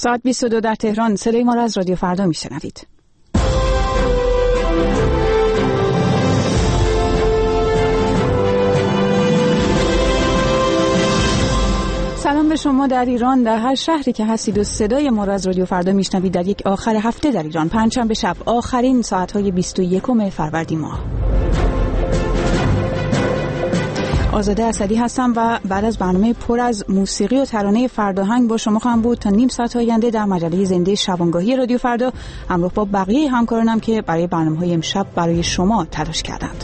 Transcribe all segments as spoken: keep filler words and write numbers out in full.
ساعت بیست و دو در تهران. صدای ما را از رادیو فردا میشنوید. سلام به شما در ایران، در هر شهری که هستید و صدای ما را از رادیو فردا میشنوید در یک آخر هفته در ایران، پنجشنبه شب، آخرین ساعت‌های بیست و یکم فروردین ماه. آزاده اسدی هستم و بعد از برنامه پر از موسیقی و ترانه فرداهنگ با شما خواهم بود تا نیم ساعت آینده در مجله زنده شبانگاهی رادیو فردا، همراه با بقیه همکارانم که برای برنامه‌های امشب برای شما تلاش کردند.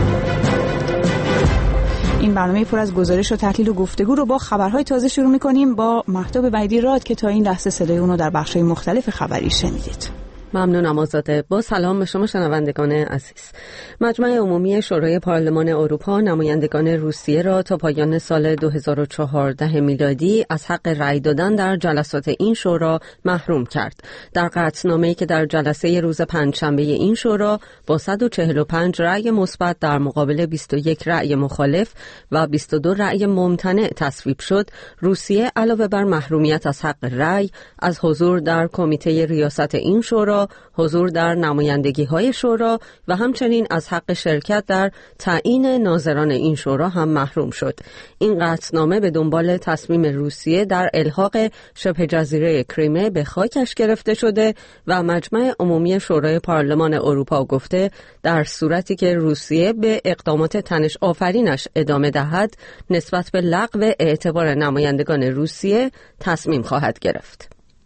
این برنامه پر از گزارش و تحلیل و گفتگو رو با خبرهای تازه شروع می‌کنیم با مهتاب وحیدی راد که تا این لحظه صدای اون رو در بخش‌های مختلف خبری شنیدید. ممنونم آزاده. با سلام به شما شنوندگان عزیز. مجمع عمومی شورای پارلمان اروپا نمایندگان روسیه را تا پایان سال دو هزار و چهارده میلادی از حق رأی دادن در جلسات این شورا محروم کرد. در قطعنامه‌ای که در جلسه روز پنجشنبه این شورا با صد و چهل و پنج رأی مثبت در مقابل بیست و یک رأی مخالف و بیست و دو رأی ممتنع تصویب شد، روسیه علاوه بر محرومیت از حق رأی از حضور در کمیته ریاست این شورا، حضور در نمایندگی‌های شورا و همچنین از حق شرکت در تعیین ناظران این شورا هم محروم شد. این قطعنامه به دنبال تصمیم روسیه در الحاق شبه جزیره کریمه به خاکش گرفته شده و مجمع عمومی شورای پارلمان اروپا گفته در صورتی که روسیه به اقدامات تنش آفرینش ادامه دهد، نسبت به لغو اعتبار نمایندگان روسیه تصمیم خواهد گرفت.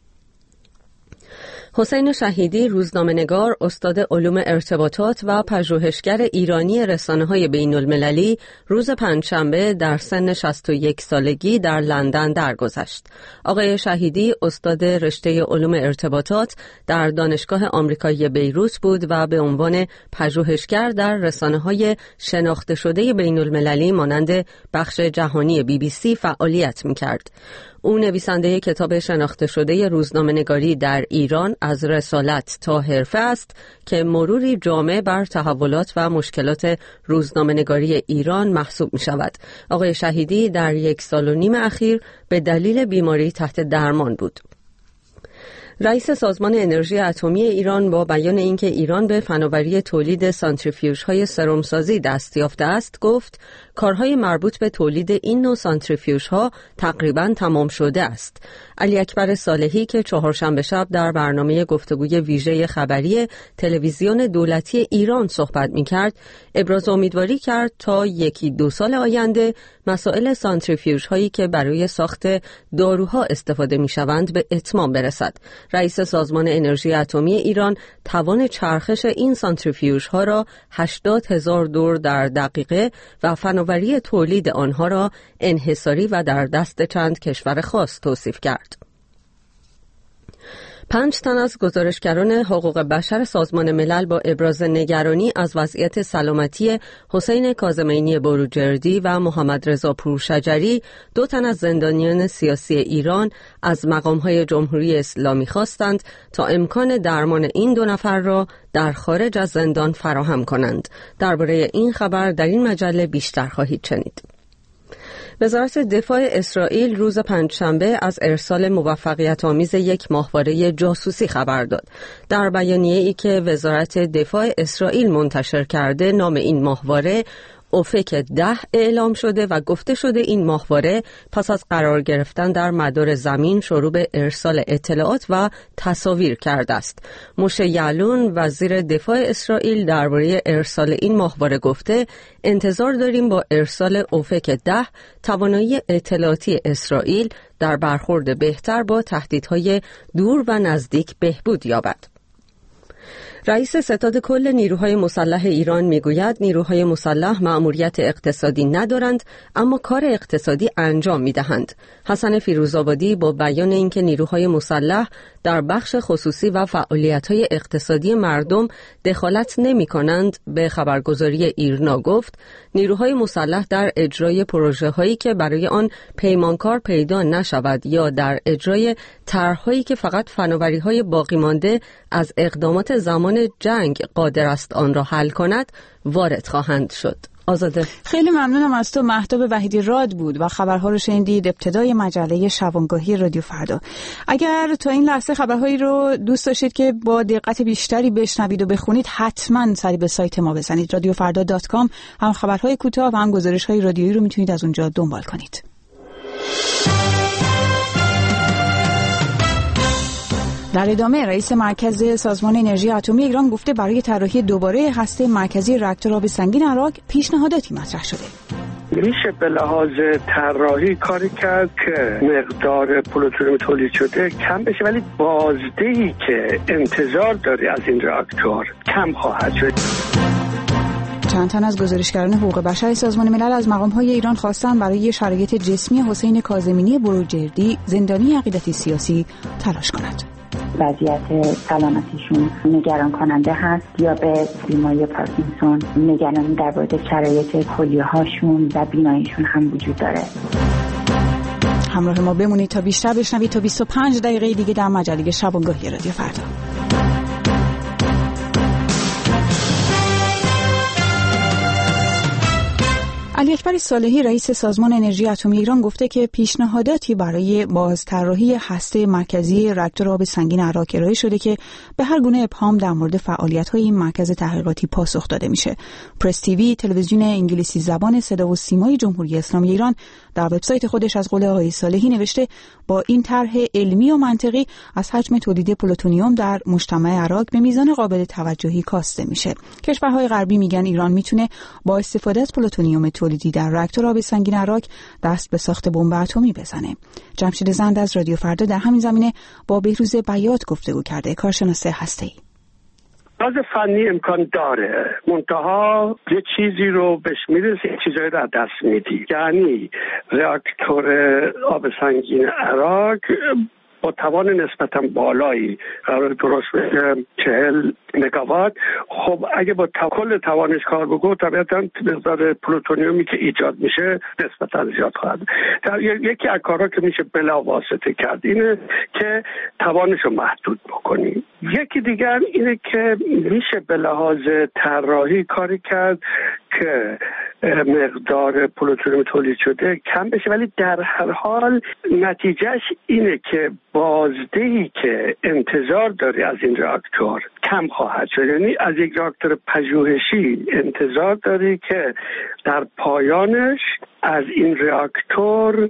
حسین شهیدی، روزنامه‌نگار، استاد علوم ارتباطات و پژوهشگر ایرانی رسانه‌های بین‌المللی، روز پنجشنبه در سن شصت و یک سالگی در لندن درگذشت. آقای شهیدی استاد رشته علوم ارتباطات در دانشگاه آمریکایی بیروت بود و به عنوان پژوهشگر در رسانه‌های شناخته شده بین‌المللی مانند بخش جهانی بی بی سی فعالیت می‌کرد. او نویسنده کتاب شناخته شده روزنامه‌نگاری در ایران از رسالت تا حرفه است که مروری جامع بر تحولات و مشکلات روزنامه‌نگاری ایران محسوب می شود. آقای شهیدی در یک سال و نیم اخیر به دلیل بیماری تحت درمان بود. رئیس سازمان انرژی اتمی ایران با بیان اینکه ایران به فناوری تولید سانتریفیوژهای سرمسازی دست یافته است، گفت کارهای مربوط به تولید این نوع سانتریفیوژها تقریباً تمام شده است. علی اکبر صالحی که چهارشنبه شب در برنامه گفتگوی ویژه خبری تلویزیون دولتی ایران صحبت می‌کرد، ابراز امیدواری کرد تا یکی دو سال آینده مسائل سانتریفیوژهایی که برای ساخت داروها استفاده می‌شوند به اتمام برسد. رئیس سازمان انرژی اتمی ایران توان چرخش این سانتریفیوژها را هشتاد هزار دور در دقیقه و فناوری تولید آنها را انحصاری و در دست چند کشور خاص توصیف کرد. پنج تن از گزارشگران حقوق بشر سازمان ملل با ابراز نگرانی از وضعیت سلامتی حسین کاظمینی بروجردی و محمد رضا پورشجری، دو تن از زندانیان سیاسی ایران، از مقام‌های جمهوری اسلامی خواستند تا امکان درمان این دو نفر را در خارج از زندان فراهم کنند. درباره این خبر در این مجله بیشتر خواهید شنید. وزارت دفاع اسرائیل روز پنجشنبه از ارسال موفقیت آمیز یک ماهواره جاسوسی خبر داد. در بیانیه‌ای که وزارت دفاع اسرائیل منتشر کرده، نام این ماهواره اوفک ده اعلام شده و گفته شده این ماهواره پس از قرار گرفتن در مدار زمین شروع به ارسال اطلاعات و تصاویر کرده است. موشه یعلون وزیر دفاع اسرائیل درباره ارسال این ماهواره گفته انتظار داریم با ارسال اوفک ده توانایی اطلاعاتی اسرائیل در برخورد بهتر با تهدیدهای دور و نزدیک بهبود یابد. رئیس ستاد کل نیروهای مسلح ایران میگوید نیروهای مسلح مأموریت اقتصادی ندارند اما کار اقتصادی انجام میدهند. حسن فیروزآبادی با بیان اینکه نیروهای مسلح در بخش خصوصی و فعالیت‌های اقتصادی مردم دخالت نمی‌کنند به خبرگزاری ایرنا گفت نیروهای مسلح در اجرای پروژه‌هایی که برای آن پیمانکار پیدا نشود یا در اجرای طرح‌هایی که فقط فناوری‌های باقی مانده از اقدامات زمان جنگ قادر است آن را حل کند وارد خواهند شد. آزاده. خیلی ممنونم از تو. مهتاب وحیدی راد بود و خبرها رو شنیدید ابتدای مجله شبانگاهی رادیو فردا. اگر تا این لحظه خبرهایی رو دوست داشتید که با دقت بیشتری بشنوید و بخونید، حتما سری به سایت ما بزنید رادیو فردا دات کام. هم خبرهای کوتاه و هم گزارش‌های رادیویی رو میتونید از اونجا دنبال کنید. در ادامه، رئیس مرکز سازمان انرژی اتمی ایران گفته برای طراحی دوباره هسته مرکزی راکتور آب سنگین عراق پیشنهاداتی مطرح شده. میشه به لحاظ طراحی کاری کرد که مقدار پلوتونیوم تولید شده کم بشه، ولی بازدهی که انتظار داری از این راکتور کم خواهد شد. چند تن از گزارشگران حقوق بشر سازمان ملل از مقام‌های ایران خواستن برای شرایط جسمی حسین کاظمینی بروجردی زندانی عقیدتی سیاسی تلاش کند. وضعیت سلامتیشون نگران کننده هست یا به بیماری پارکینسون نگرانی در مورد شرایط کلیه‌هاشون و بیناییشون هم وجود داره. همراه ما بمونید تا بیشتر بشنوید تا بیست و پنج دقیقه دیگه در مجله شبانگاهی رادیو فردا. علی اکبر صالحی رئیس سازمان انرژی اتمی ایران گفته که پیشنهاداتی برای بازطراحی هسته مرکزی راکتور آب سنگین عراق ارائه شده که به هر گونه ابهام در مورد فعالیت‌های این مرکز تحقیقاتی پاسخ داده میشه. پرس تیوی، تلویزیون انگلیسی زبان صدا و سیمای جمهوری اسلامی ایران، در وبسایت خودش از قول آقای صالحی نوشته با این طرح علمی و منطقی از حجم تولید پلوتونیوم در مجتمع عراق به میزان قابل توجهی کاسته میشه. کشورهای غربی میگن ایران میتونه با استفاده از پلوتونیوم تولیدی در راکتور آب سنگین عراق دست به ساخت بمب اتمی بزنه. جمشید زند از رادیو فردا در همین زمینه با بهروز بیات گفتگو کرده، کارشناس هسته‌ای. باز فنی امکان داره، منتها یه چیزی رو بهش میرسه، چیزایی رو از دست میدی. یعنی راکتور آب سنگین عراق با توان نسبتا بالایی قرار درست بشه، چهل مگاوات. خب اگه با کل توانش کار بگو، طبیعتا مقدار پلوتونیومی که ایجاد میشه نسبتا زیاد خواهد. یکی از کارها که میشه بلا واسطه کرد اینه که توانش رو محدود بکنی. یکی دیگر اینه که میشه به لحاظ طراحی کاری کرد که مقدار پلوتونیوم تولید شده کم بشه، ولی در هر حال نتیجهش اینه که بازدهی که انتظار داری از این راکتور کم خواهد شد. یعنی از یک راکتور پژوهشی انتظار داری که در پایانش از این راکتور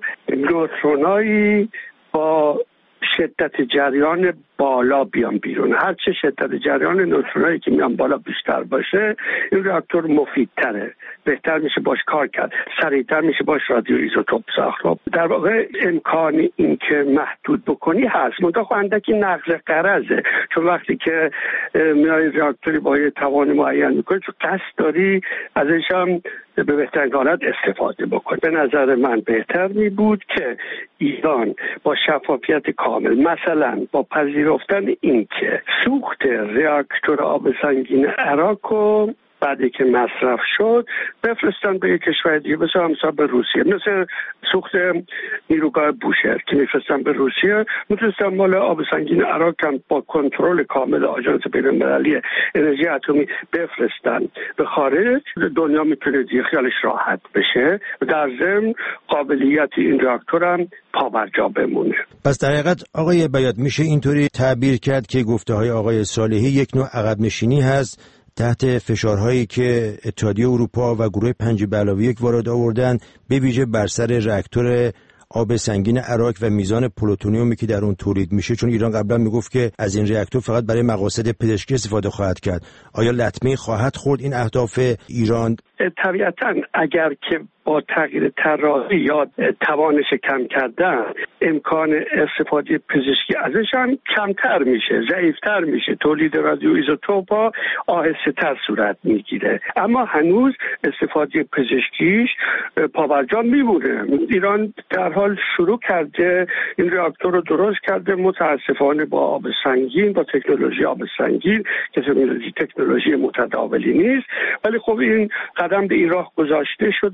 نوترونایی با شدت جریان بالا بیان بیرون. هرچه شدت جریان نوترونایی که میان بالا بیشتر باشه، این راکتور مفیدتره، بهتر میشه باش کار کرد، سریعتر میشه باش رادیو ایزوتوپ ساخت. در واقع امکانی این که محدود بکنی هست، منتها اندکی نقض قرضه، چون وقتی که میای راکتوری با یه توان معین میکنی، چون قصد داری ازش هم به بهترین حالت استفاده بکنی. به نظر من بهتر می بود که ایران با شفافیت کامل، مثلا با پذیرفتن این که سوخت راکتور آب سنگین عراق رو بعدی که مصرف شد بفرستن به یک کشور دیگه، مثلا مثلا به روسیه، مثل سوخت نیروگاه بوشهر که میفرستن به روسیه، میتونستن مال آب سنگین عراق هم با کنترل کامل آژانس بین‌المللی انرژی اتمی بفرستن به خارج. دنیا میتونه دیگه خیالش راحت بشه و در ضمن قابلیت این راکتور هم پابرجا بمونه. پس در حقیقت آقای بیات میشه اینطوری تعبیر کرد که گفته های آقای صالحی یک نوع عقب نشینی هست تحت فشارهایی که اتحادیه اروپا و گروه پنج به علاوه یک وارد آوردن، به ویژه بر سر راکتور آب سنگین عراق و میزان پلوتونیومی که در اون تولید میشه، چون ایران قبلا میگفت که از این راکتور فقط برای مقاصد پزشکی استفاده خواهد کرد. آیا لطمه خواهد خورد این اهداف ایران؟ طبیعتاً اگر که با تغییر طراحی یا توانش کم کردن امکان استفاده پزشکی ازش هم کمتر میشه، ضعیفتر میشه، تولید رادیو ایزوتوپ ها آهسته تر صورت میگیره، اما هنوز استفاده پزشکیش پابرجا میمونه. ایران در حال شروع کرده این راکتور رو درست کرده، متاسفانه با آب سنگین، با تکنولوژی آب سنگین که تکنولوژی تکنولوژی متداولی نیست، ولی خب این قدم به این راه گذاشته شده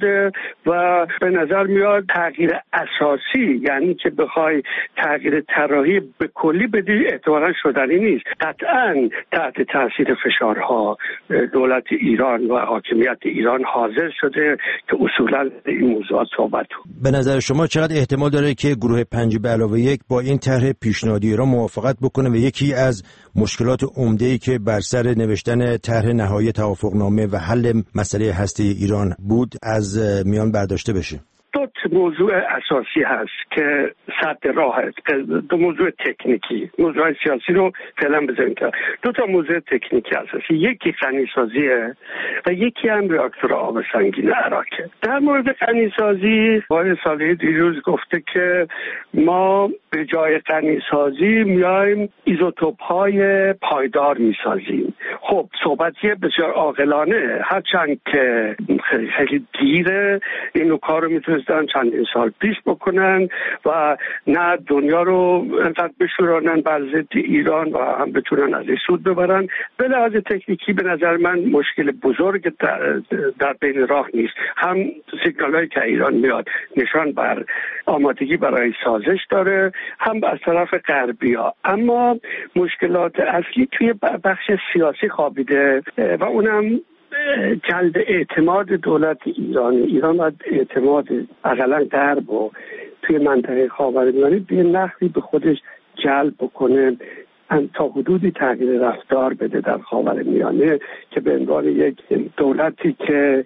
و به نظر میاد تغییر اساسی، یعنی که بخوای تغییر طراحی به کلی بدی، احتمالاً شدنی نیست. قطعاً تحت تاثیر فشارها دولت ایران و حاکمیت ایران حاضر شده که اصولاً این موضوعات صحبت کنه. به نظر شما چقدر احتمال داره که گروه پنج به علاوه یک با این طرح پیشنهادی ایران موافقت بکنه و یکی از مشکلات عمده‌ای که بر سر نوشتن طرح نهایی توافقنامه و حل مسئله هسته ایران بود از میان برداشته بشه؟ دو موضوع اساسی هست که سد راه است، دو موضوع تکنیکی. موضوع سیاسی رو فعلا بذاریم که دو تا موضوع تکنیکی اساسی، یکی غنی‌سازیه و یکی هم راکتور آب سنگین عراقه. در مورد غنی‌سازی آقای صالحی دیروز گفته که ما به جای غنی‌سازی میایم ایزوتوپ‌های پایدار میسازیم. خب صحبتی بسیار عاقلانه، هرچند که خیلی دیره، اینو کارو میتونستن چندین سال پیش بکنن و نه دنیا رو انقدر بشورانن بر ضد ایران و هم بتونن از این سود ببرن. به لحاظ تکنیکی به نظر من مشکل بزرگ در بین راه نیست. هم سیگنالایی که ایران میاد نشان بر آمادگی برای سازش داره، هم از طرف غربی‌ها. اما مشکلات اصلی توی بخش سیاسی خوابیده و اونم جلب اعتماد دولت ایران. ایران باید اعتماد اقلا غرب و توی منطقه خاورمیانه به نحوی به خودش جلب بکنه، تا حدودی تغییر رفتار بده در خاورمیانه که به عنوان یک دولتی که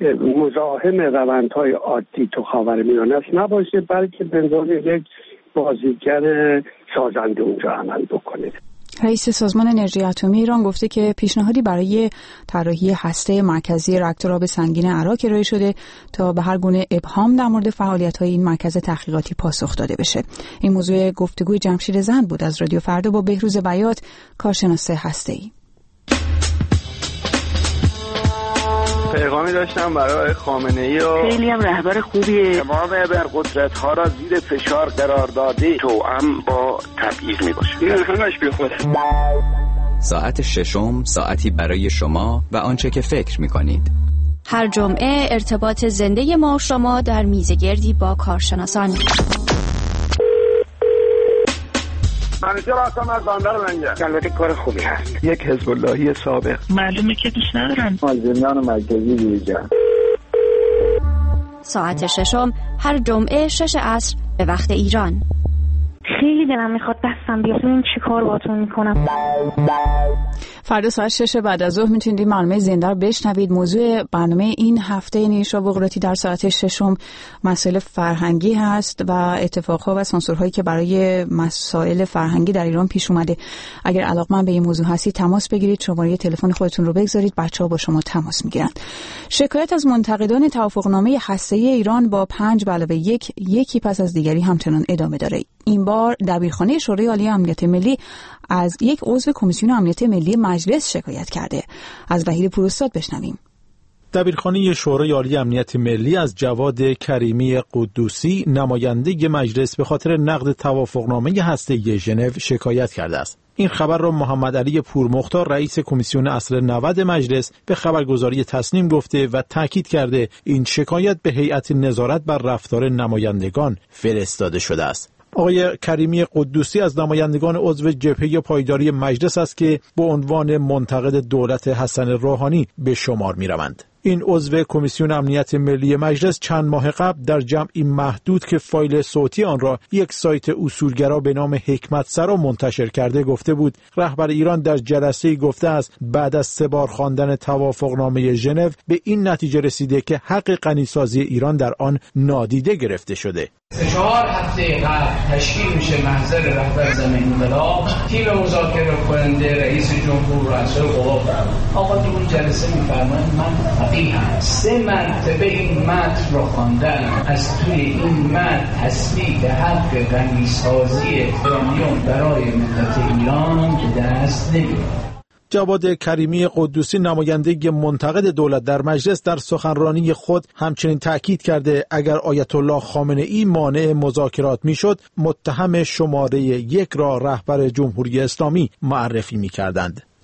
مزاحم روندهای عادی تو خاورمیانه است نباشه، بلکه به عنوان یک بازیگر سازنده اونجا عمل بکنه. رئیس سازمان انرژی اتمی ایران گفته که پیشنهادی برای طراحی هسته مرکزی راکتور آب سنگین عراق ارائه شده تا به هر گونه ابهام در مورد فعالیت‌های این مرکز تحقیقاتی پاسخ داده بشه. این موضوع گفتگوی جمشید زند بود از رادیو فردا با بهروز بیات، کارشناس هسته‌ای. پیغامی داشتم برای خامنه‌ای و خیلی هم رهبر خوبیه. تمام ابرقدرت‌ها را زیر فشار قرار داده، توأم با تبعیض میباشه. این همش بیخوده. ساعت ششم، ساعتی برای شما و آنچه که فکر میکنید. هر جمعه ارتباط زنده ما و شما در میزگردی با کارشناسان. منیجر هستم از بندر منجر. البته کار خوبی هست. یک حزب اللهی سابق. معلومه که دوست ندارن. مازندران مرکزی دیجا. ساعت ششم هر جمعه شش عصر به وقت ایران. خیلی دلم میخواد دستم بیاد ببینم چی کار باهاتون میکنم. فردا ساعت شش بعد از ظهر میتونید این برنامه زنده رو بشنوید. موضوع برنامه این هفته نیشا بغراتی در ساعت ششم مسائل فرهنگی هست و اتفاقها و سانسورهایی که برای مسائل فرهنگی در ایران پیش اومده. اگر علاقمند به این موضوع هستید تماس بگیرید، شماره تلفن خودتون رو بگذارید، بچه‌ها با شما تماس میگیرن. شکایت از منتقدان توافقنامه هسته‌ای ایران با پنج به علاوه یک یکی پس از دیگری همچنان ادامه داره. این بار دبیرخانه شورای عالی امنیت ملی از یک عضو کمیسیون امنیت ملی مجلس شکایت کرده. از وحید پوراستاد بشنویم. دبیرخانه شورای عالی امنیت ملی از جواد کریمی قدوسی نماینده مجلس به خاطر نقض توافقنامه هسته‌ای ژنو شکایت کرده است. این خبر را محمد علی پورمختار رئیس کمیسیون اصل نود مجلس به خبرگزاری تصنیم گفته و تاکید کرده این شکایت به هیئت نظارت بر رفتار نمایندگان فرستاده شده است. آقای کریمی قدوسی از نمایندگان عضو جبهه پایداری مجلس است که به عنوان منتقد دولت حسن روحانی به شمار می‌روند. این عضو کمیسیون امنیت ملی مجلس چند ماه قبل در جمعی محدود که فایل صوتی آن را یک سایت اصولگرا به نام حکمت سرا منتشر کرده گفته بود رهبر ایران در جلسه‌ای گفته است بعد از سه بار خواندن توافقنامه ژنو به این نتیجه رسیده که حق غنی‌سازی ایران در آن نادیده گرفته شده. چهار هفته قبل تشکیل میشه محضر رهبر زمین انقلاب، تیم مذاکره کننده رئیس جمهور و رؤسای قوا فرمود. آقا تو اون جلسه میفرمایند من فقیهم، سه مرتبه این متن را خواندن، از توی این متن تثبیت حق غنی‌سازی ایرانیان برای ملت ایران به دست نمیاد. جواد کریمی قدوسی نماینده منتقد دولت در مجلس در سخنرانی خود همچنین تاکید کرده اگر آیت الله خامنه ای مانع مذاکرات میشد متهم شماره یک را رهبر جمهوری اسلامی معرفی میکردند.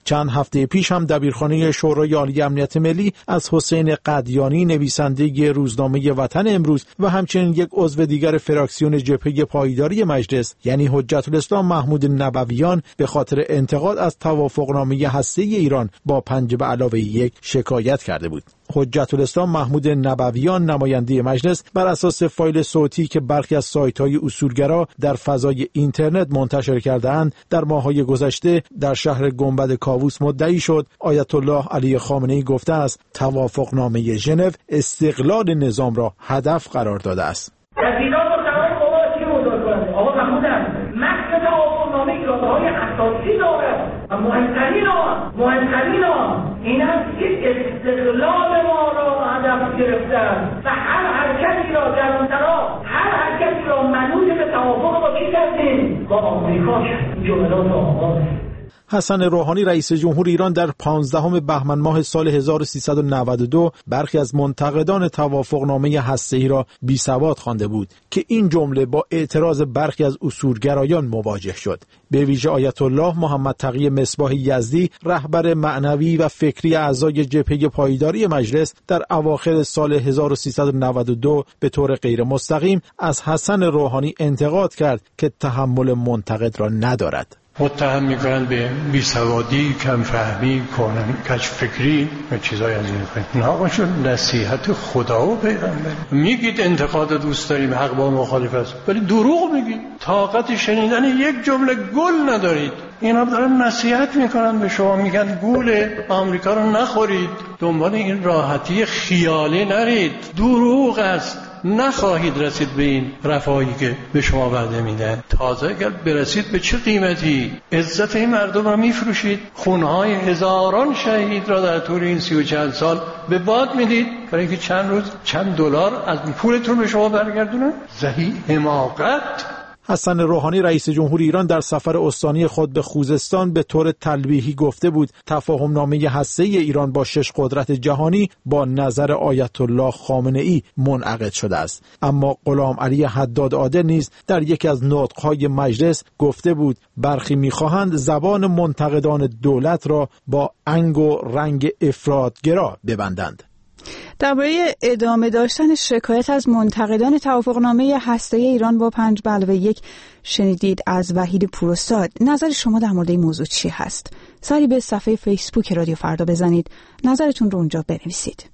چند هفته پیش هم دبیرخانه شورای عالی امنیت ملی از حسین قدیانی نویسنده روزنامه وطن امروز و همچنین یک عضو دیگر فراکسیون جبهه پایداری مجلس یعنی حجت الاسلام محمود نبویان به خاطر انتقاد از توافقنامه هسته‌ای ایران با پنج به علاوه یک شکایت کرده بود. حجت الاسلام محمود نبویان نماینده مجلس بر اساس فایل صوتی که برخی از سایت‌های اصولگرا در فضای اینترنت منتشر کرده‌اند در ماه‌های گذشته در شهر گنبد کاووس مدعی شد آیت الله علی خامنه‌ای گفته است توافقنامه ژنو استقلال نظام را هدف قرار داده است. تحقیقات و قرار بابا چی بزرگ کنند؟ آقا محمودم مقصد توافقنامه ایرادهای اساسی دارد و مهمترین آن مهمترین آن این است که استقلال ما را هدف گرفتن و هر حرکتی را در اون طرف هر حرکتی را منوط به توافق با کی کردیم؟ با آمریکا کردیم. جملات آغاز حسن روحانی رئیس جمهور ایران در پانزدهم بهمن ماه سال هزار و سیصد و نود و دو برخی از منتقدان توافقنامه هسته‌ای را بی‌سواد خوانده بود که این جمله با اعتراض برخی از اصولگرایان مواجه شد. به ویژه آیت الله محمد تقی مصباح یزدی رهبر معنوی و فکری اعضای جبهه پایداری مجلس در اواخر سال هزار و سیصد و نود و دو به طور غیر مستقیم از حسن روحانی انتقاد کرد که تحمل منتقد را ندارد. متهم میکنن به بیسوادی، کمفهمی، کج فکری و چیزای از این قبیل. نه آقا چون نصیحت خدا و پیغمبر میگید انتقاد دوست داریم، حق با مخالف است، ولی دروغ میگید، طاقت شنیدن یک جمله گل ندارید. اینا دارن نصیحت میکنن به شما، میگن گول آمریکا رو نخورید، دنبال این راحتی خیالی نرید، دروغ است. نخواهید رسید به این رفاهی که به شما وعده میدن. تازه اگر برسید به چه قیمتی؟ عزت این مردم را میفروشید، خونهای هزاران شهید را در طول این سی و چند سال به باد میدید برای اینکه چند روز چند دلار از پولتون به شما برگردونن. زهی حماقت. حسن روحانی رئیس جمهور ایران در سفر استانی خود به خوزستان به طور تلویحی گفته بود تفاهمنامه هسته‌ای ایران با شش قدرت جهانی با نظر آیت الله خامنه‌ای منعقد شده است. اما غلام علی حداد عادل نیز در یکی از نطق‌های مجلس گفته بود برخی می‌خواهند زبان منتقدان دولت را با انگ و رنگ افراط‌گرا ببندند. درباره ادامه داشتن شکایت از منتقدان توافقنامه هسته‌ای ایران با پنج به علاوه یک شنیدید از وحید پوراستاد. نظر شما در مورد این موضوع چی هست؟ سری به صفحه فیسبوک رادیو فردا بزنید، نظرتون رو اونجا بنویسید.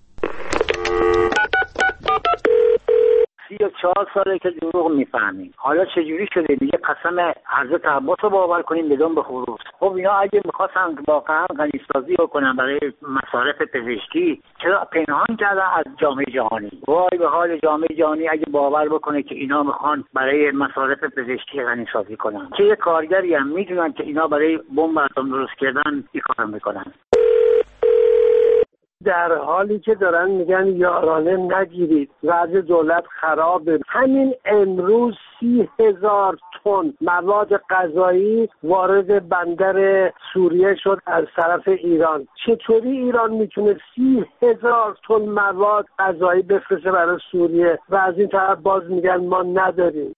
سی و چهار ساله که دروغ میفهمیم، حالا چجوری شده دیگه قسم حضرت عباس رو باور کنیم بدون به خروس؟ خب اینا اگه میخواستن واقعا غنیسازی بکنن برای مصارف پزشکی چرا پنهان کردن از جامعه جهانی؟ وای به حال جامعه جهانی اگه باور بکنه که اینا میخوان برای مصارف پزشکی غنیسازی کنن، چه یه کارگری هم میدونن که اینا برای بمب اتم درست کردن این کارو میکنن. در حالی که دارن میگن یارانه نگیرید، وضع دولت خرابه. همین امروز سی هزار تن مواد غذایی وارد بندر سوریه شد از طرف ایران. چطوری ایران میتونه سی هزار تن مواد غذایی بفرسته برای سوریه و از این طرف باز میگن ما نداریم؟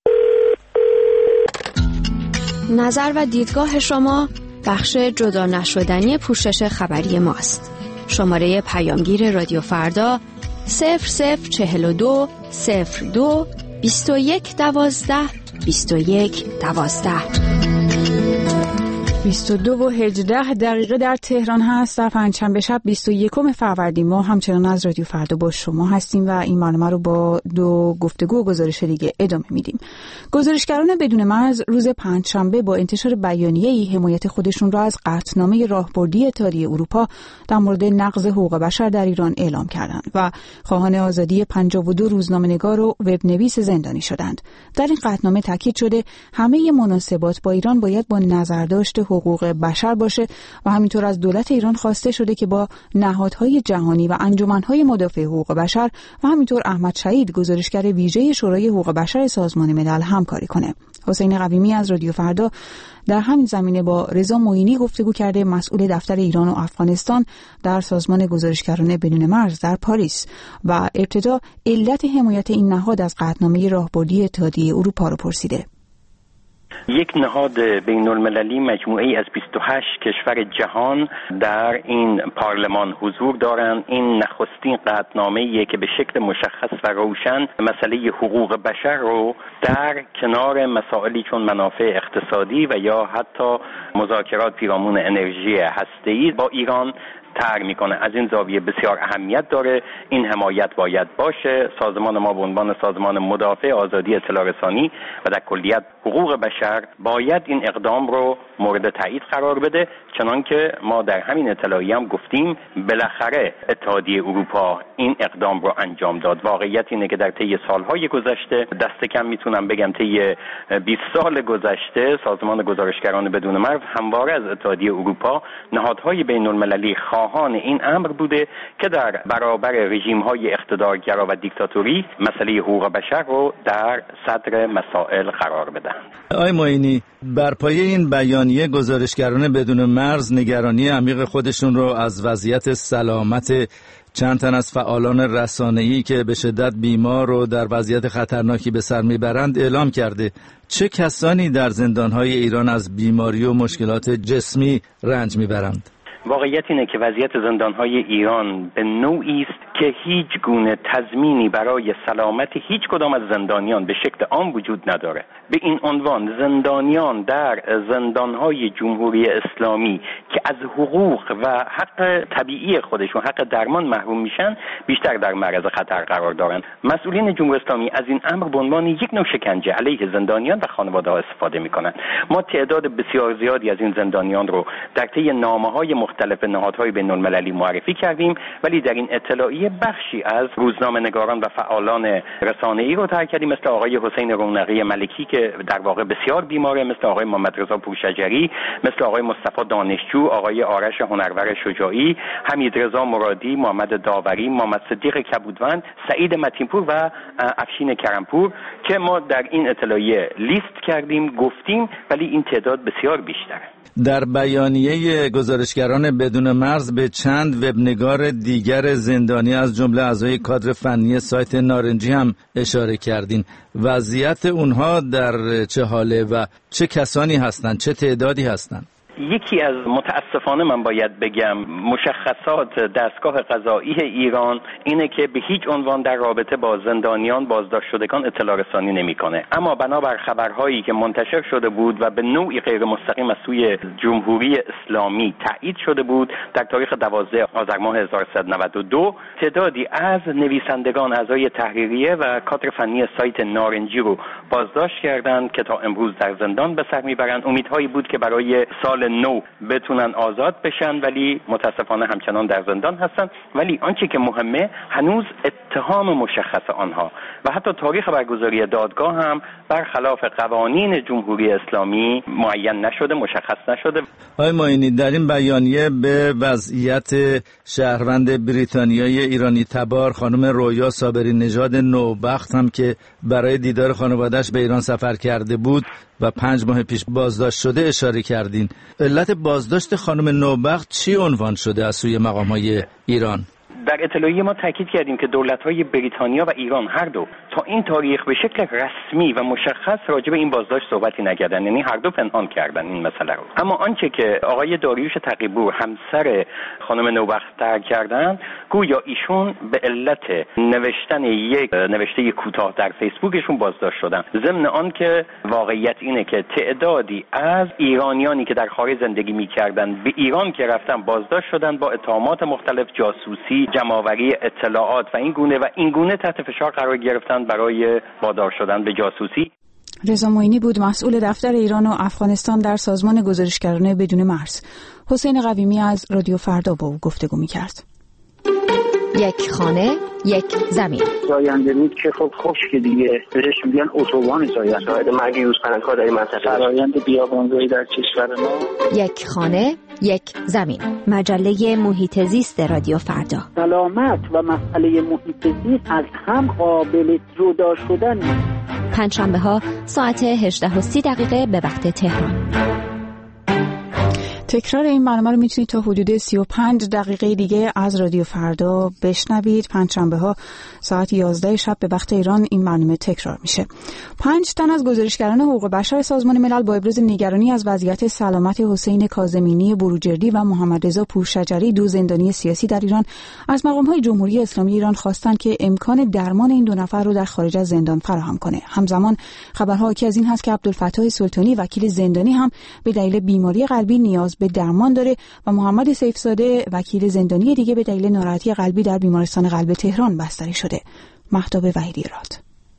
نظر و دیدگاه شما بخش جدا نشدنی پوشش خبری ماست. شماره پیامگیر رادیو فردا صفر صفر چهل و دو صفر دو بیست و یک دوازده بیست و یک دوازده. بیست و دو و هجده دقیقه در تهران هست. در پنجشنبه شب بیست و یکم فروردین ما همچنان از رادیو فردا با شما هستیم و این برنامه رو با دو گفتگو و گزارش دیگه ادامه میدیم. گزارشگران بدون مرز روز پنجشنبه با انتشار بیانیه‌ای حمایت خودشون را از قطعنامه راهبردی اتحادیه اروپا در مورد نقض حقوق بشر در ایران اعلام کردند و خواهان آزادی پنجاه و دو روزنامه‌نگار و وب‌نویس زندانی شدند. در این قطعنامه تاکید شده همه مناسبات با ایران باید با نظرداشت حقوق بشر باشه و همینطور از دولت ایران خواسته شده که با نهادهای جهانی و انجمنهای مدافع حقوق بشر و همینطور احمد شهید گزارشگر ویژه شورای حقوق بشر سازمان ملل همکاری کنه. حسین قویمی از رادیو فردا در همین زمینه با رضا معینی گفتگو کرده، مسئول دفتر ایران و افغانستان در سازمان گزارشگران بدون مرز در پاریس، و ابتدا علت حمایت این نهاد از قطعنامه راهبردی اتحادیه اروپا رو پرسیده. یک نهاد بین المللی مجموعه از بیست و هشت کشور جهان در این پارلمان حضور دارند. این نخستین قطعنامه‌ایه که به شکل مشخص و روشن مسئله حقوق بشر رو در کنار مسائلی چون منافع اقتصادی و یا حتی مذاکرات پیرامون انرژی هسته‌ای با ایران طرح میکنه. از این زاویه بسیار اهمیت داره. این حمایت باید باشه. سازمان ما به عنوان سازمان مدافع آزادی اطلاع رسانی و در کلیت حقوق بشر باید این اقدام رو مورد تایید قرار بده، چنانکه ما در همین اطلاعیه هم گفتیم بالاخره اتحادیه اروپا این اقدام رو انجام داد. واقعیت اینه که در طی سالهای گذشته، دست کم میتونم بگم طی بیست سال گذشته، سازمان گزارشگران بدون مرز همواره از اتحادیه اروپا نهادهای بین المللی خواهان این امر بوده که در برابر رژیم‌های اقتدارگرا و دیکتاتوری مسئله حقوق بشر رو در صدر مسائل قرار بدن. آقای معینی، بر پایه این بیانیه گزارشگران بدون مرز نگرانی عمیق خودشون رو از وضعیت سلامت چند تن از فعالان رسانه‌ای که به شدت بیمار و در وضعیت خطرناکی به سر میبرند اعلام کرده. چه کسانی در زندان‌های ایران از بیماری و مشکلات جسمی رنج میبرند؟ واقعیت اینه که وضعیت زندان‌های ایران به نوعی است که هیچ گونه تضمینی برای سلامت هیچ کدام از زندانیان به شکل عام وجود نداره. به این عنوان زندانیان در زندان‌های جمهوری اسلامی که از حقوق و حق طبیعی خودشون، حق درمان محروم میشن، بیشتر در معرض خطر قرار دارن. مسئولین جمهوری اسلامی از این امر به عنوان یک نوع شکنجه علیه زندانیان و خانواده‌ها استفاده میکنن. ما تعداد بسیار زیادی از این زندانیان رو در طی نامه‌های مختلف نهادهای بین‌المللی معرفی کردیم، ولی در این اطلاعیه بخشی از روزنامه‌نگاران و فعالان رسانه‌ای رو ترک کردیم، مثل آقای حسین رونقی ملکی که در واقع بسیار بیماره، مثل آقای محمد رضا پورشجری، مثل آقای مصطفی دانشجو، آقای آرش هنرور شجاعی، حمید رضا مرادی، محمد داوری، محمد صدیق کبودوند، سعید متینپور و افشین کرمپور که ما در این اطلاعیه لیست کردیم، گفتیم، ولی این تعداد بسیار بیشتره. در بیانیه گزارشگران بدون مرز به چند وبنگار دیگر زندانی از جمله اعضای کادر فنی سایت نارنجی هم اشاره کردین. وضعیت اونها در چه حاله و چه کسانی هستند، چه تعدادی هستند؟ یکی از متاسفانه من باید بگم مشخصات دستگاه قضایی ایران اینه که به هیچ عنوان در رابطه با زندانیان بازداشت شدگان اطلاع رسانی نمیکنه. اما بنابر خبرهایی که منتشر شده بود و به نوعی غیر مستقیم از سوی جمهوری اسلامی تایید شده بود، در تاریخ دوازدهم آذر ماه هزار و سیصد و نود و دو تعدادی از نویسندگان اعضای تحریریه و کادر فنی سایت نارنجی رو بازداشت کردند که تا امروز در زندان به سر میبرند. امیدهایی بود که برای سال نو بتونن آزاد بشن، ولی متاسفانه همچنان در زندان هستن. ولی آنچه که مهمه هنوز اتهام مشخص آنها و حتی تاریخ برگزاری دادگاه هم برخلاف قوانین جمهوری اسلامی معین نشده، مشخص نشده. آقای معینی، در این بیانیه به وضعیت شهروند بریتانیایی ایرانی تبار خانم رویا صابری نژاد نوبخت هم که برای دیدار خانواده‌اش به ایران سفر کرده بود و پنج ماه پیش بازداشت شده اشاره کردین. علت بازداشت خانم نوبخت چی عنوان شده از سوی مقام‌های ایران؟ در اطلاعیه ما تاکید کردیم که دولت‌های بریتانیا و ایران هر دو تا این تاریخ به شکل رسمی و مشخص راجع به این بازداشت صحبتی نکردن، یعنی هر دو پنهان کردن این مسئله رو. اما آنچه که آقای داریوش تقی‌پور همسر خانم نوبخت ترک کردن، گویا ایشون به علت نوشتن یک نوشته کوتاه در فیسبوکشون بازداشت شدن. ضمن آن که واقعیت اینه که تعدادی از ایرانیانی که در خارج زندگی می‌کردن به ایران که رفتن بازداشت شدن با اتهامات مختلف، جاسوسی، جمع‌آوری اطلاعات و این گونه و این گونه تحت فشار قرار گرفتن برای وادار شدن به جاسوسی. رضا معینی بود، مسئول دفتر ایران و افغانستان در سازمان گزارشگران بدون مرز. حسین قویمی از رادیو فردا با او گفتگو می‌کرد. یک خانه، یک زمین. زاینده رود که خب خشک دیگه، بهش میگن اتوبان زاینده. شاهد مرگ یوزپلنگ‌ها در این منطقه. فرآیند بیابانزایی در کشور ما. یک خانه، یک زمین. مجله محیط زیست رادیو فردا. سلامت و مسئله محیط زیست از هم قابل جدا شدن. پنجشنبه ها ساعت هجده و سی دقیقه به وقت تهران. تکرار این برنامه رو میتونید تا حدود سی و پنج دقیقه دیگه از رادیو فردا بشنوید. پنجشنبه ها ساعت یازده شب به وقت ایران این برنامه تکرار میشه. پنج تن از گزارشگران حقوق بشر سازمان ملل با ابراز نگرانی از وضعیت سلامت حسین کاظمینی بروجردی و محمد رضا پورشجری، دو زندانی سیاسی در ایران، از مقام‌های جمهوری اسلامی ایران خواستند که امکان درمان این دو نفر رو در خارج از زندان فراهم کنه. همزمان خبرها حاکی از این هست که عبدالفتاح سلطانی، وکیل زندانی، هم به دلیل بیماری قلبی نیاز به درمان داره و محمد سیفزاده، وکیل زندانی دیگه، به دلیل ناراحتی قلبی در بیمارستان قلب تهران بستری شده. مهتاب وحیدی راد.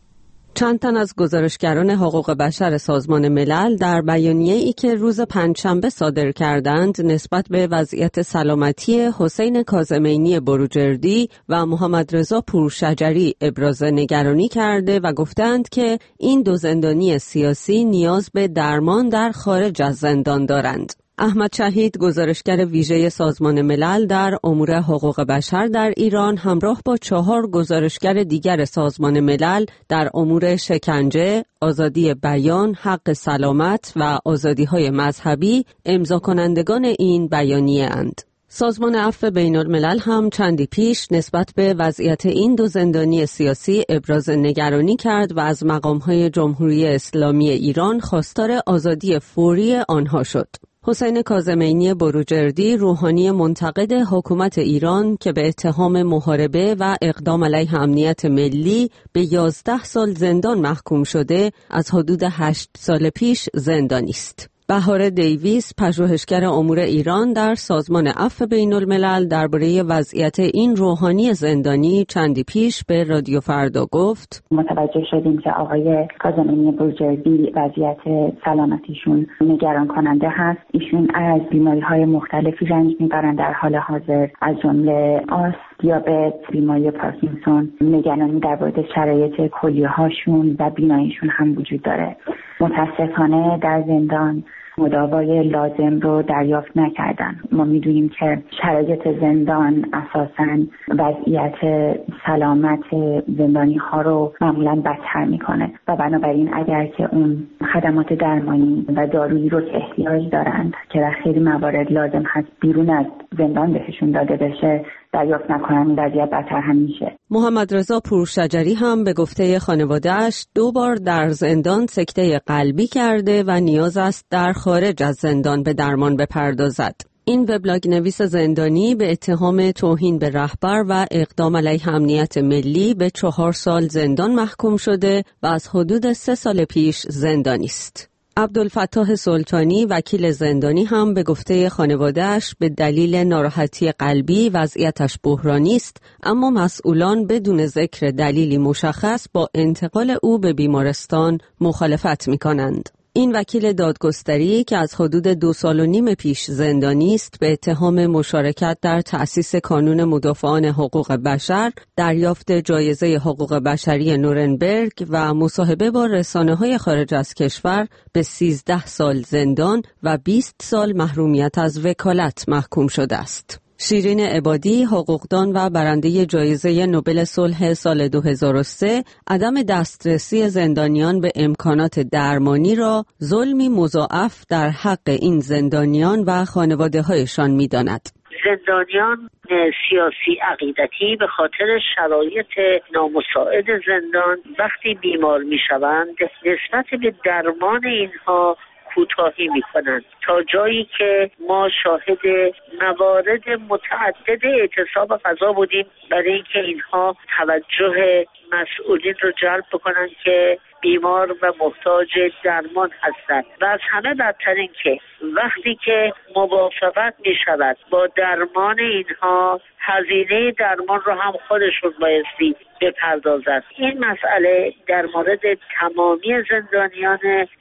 چند تن از گزارشگران حقوق بشر سازمان ملل در بیانیه‌ای که روز پنجشنبه صادر کردند نسبت به وضعیت سلامتی حسین کاظمینی بروجردی و محمد رضا پورشجری ابراز نگرانی کرده و گفتند که این دو زندانی سیاسی نیاز به درمان در خارج از زندان دارند. احمد شهید، گزارشگر ویژه سازمان ملل در امور حقوق بشر در ایران، همراه با چهار گزارشگر دیگر سازمان ملل در امور شکنجه، آزادی بیان، حق سلامت و آزادی‌های مذهبی امضا کنندگان این بیانیه اند. سازمان عفو بین الملل هم چندی پیش نسبت به وضعیت این دو زندانی سیاسی ابراز نگرانی کرد و از مقام‌های جمهوری اسلامی ایران خواستار آزادی فوری آنها شد. حسین کاظمینی بروجردی، روحانی منتقد حکومت ایران که به اتهام محاربه و اقدام علیه امنیت ملی به یازده سال زندان محکوم شده، از حدود هشت سال پیش زندانی است. بهار دیویس، پژوهشگر امور ایران در سازمان عفو بین الملل، درباره وضعیت این روحانی زندانی چندی پیش به رادیو فردا گفت: متوجه شدیم که آقای کاظمینی بروجردی وضعیت سلامتیشون نگران کننده هست. ایشون از بیماری‌های مختلفی رنج می‌برند در حال حاضر، از جمله آس، دیابت، بیماری پارکینسون. نگرانی درباره شرایط کلیه‌هاشون و بیناییشون هم وجود داره. متاسفانه در زندان مداوای لازم رو دریافت نکردن. ما میدونیم که شرایط زندان اساساً وضعیت سلامت زندانی ها رو معمولاً بدتر میکنه و بنابراین اگر که اون خدمات درمانی و دارویی رو که احتیاج دارند که در خیلی موارد لازم هست بیرون از زندان بهشون داده بشه دریافت نکنن، وضعیت بدتر هم میشه. محمد رضا پورشجری هم به گفته خانواده‌اش دو بار در زندان سکته قلبی کرده و نیاز است در خارج از زندان به درمان بپردازد. این وبلاگ نویس زندانی به اتهام توهین به رهبر و اقدام علیه امنیت ملی به چهار سال زندان محکوم شده و از حدود سه سال پیش زندانی است. عبدالفتاح سلطانی، وکیل زندانی، هم به گفته خانواده‌اش به دلیل ناراحتی قلبی وضعیتش بحرانی است، اما مسئولان بدون ذکر دلیلی مشخص با انتقال او به بیمارستان مخالفت می‌کنند. این وکیل دادگستری که از حدود دو سال و نیم پیش زندانی است به اتهام مشارکت در تأسیس کانون مدافعان حقوق بشر، دریافت جایزه حقوق بشری نورنبرگ و مصاحبه با رسانه‌های خارج از کشور به سیزده سال زندان و بیست سال محرومیت از وکالت محکوم شده است. شیرین عبادی، حقوقدان و برنده جایزه نوبل صلح سال دو هزار و سه، عدم دسترسی زندانیان به امکانات درمانی را ظلمی مضاعف در حق این زندانیان و خانواده‌هایشان می‌داند. زندانیان سیاسی عقیدتی به خاطر شرایط نامساعد زندان وقتی بیمار می‌شوند نسبت به درمان اینها کوتاهی میکنند تا جایی که ما شاهد موارد متعدد اعتصاب غذا بودیم برای اینکه اینها توجه مسئولین رو جلب بکنن که بیمار و محتاج درمان هستند و از همه بدتر این که وقتی که موافقت می شود با درمان اینها هزینه درمان رو هم خودشون بایستی بپردازند. این مسئله در مورد تمامی زندانیان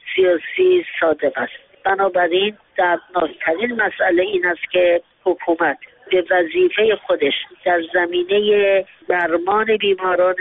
سیاسی صادق است. بنابراین دردناکترین مسئله این است که حکومت به وظیفه خودش در زمینه درمان بیماران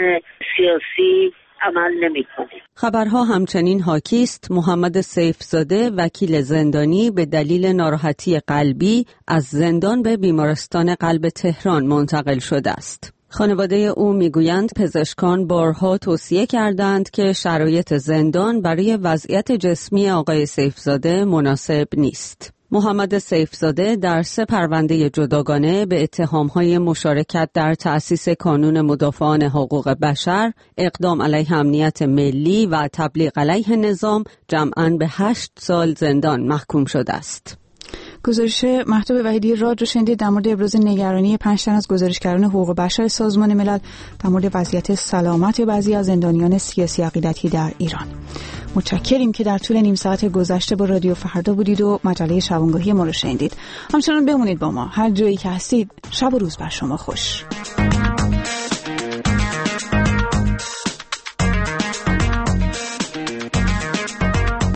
سیاسی عمل نمی‌کنه. خبرها همچنین حاکی است محمد سیفزاده، وکیل زندانی، به دلیل ناراحتی قلبی از زندان به بیمارستان قلب تهران منتقل شده است. خانواده او میگویند پزشکان بارها توصیه کردند که شرایط زندان برای وضعیت جسمی آقای سیفزاده مناسب نیست. محمد سیفزاده در سه پرونده جداگانه به اتهام‌های مشارکت در تأسیس کانون مدافعان حقوق بشر، اقدام علیه امنیت ملی و تبلیغ علیه نظام جمعاً به هشت سال زندان محکوم شده است. گزارش مهتاب وحیدی راد رو شنیدید در مورد ابراز نگرانی پنج تن از گزارشگران حقوق بشر سازمان ملل در مورد وضعیت سلامت بعضی از زندانیان سیاسی عقیدتی در ایران. متشکریم که در طول نیم ساعت گذشته با رادیو فردا بودید و مجله شبانگاهی ما رو شنیدید. همچنان بمونید با ما هر جایی که هستید. شب و روز بر شما خوش.